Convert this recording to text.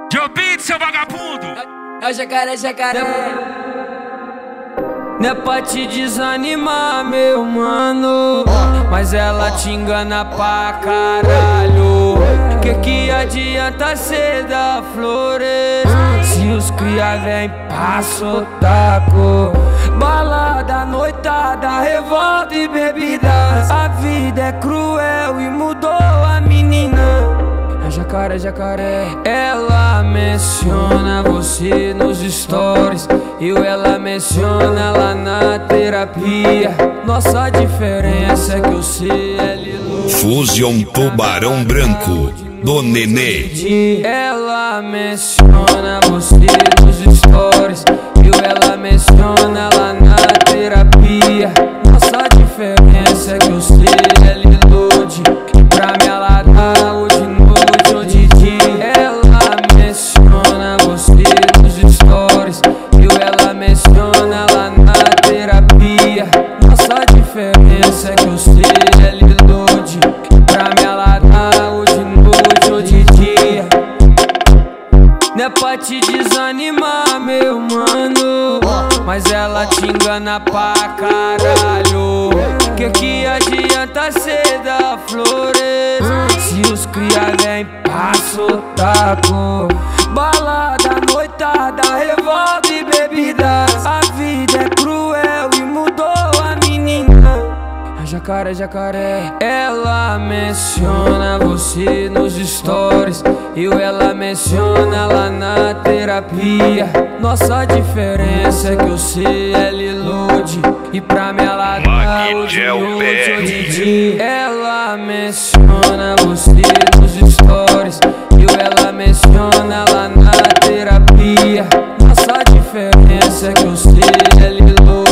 Jobim, seu vagabundo! É o jacaré, jacaré. Não é pra te desanimar, meu mano, mas ela te engana pra caralho. Que adianta cê dar flores se os cria vem pra sotaco? Balada, noitada, revolta e bebidas. A vida é cruel e mudou a menina. É jacaré, jacaré. Ela menciona você nos stories, ela menciona lá na terapia. Nossa diferença é que eu sei é Lilo. Fusion Tubarão Branco do Nenê. Ela menciona você nos stories, ela menciona lá na terapia. Nossa diferença é que eu sei é Lilude. Pra me aladar hoje noite ou de dia. Ela menciona você nos stories, ela menciona lá na terapia. Nossa diferença é que eu sei é Lilude. Pra me aladar hoje noite ou de dia. Não é pra te desanimar, meu mano, mas ela te engana pra caralho. Que adianta cê dar flores se os cria vem pra sotaco? Balada, noitada, revolta e bebidas. A vida é cruel e mudou a menina. É jacaré, jacaré. Ela menciona você nos stories, ela menciona lá na terapia. Nossa diferença é que eu sei é Lilude. E pra me aladar hoje ou de dia. Ela menciona você nos stories, ela menciona lá na terapia. Nossa diferença é que eu sei é Lilude.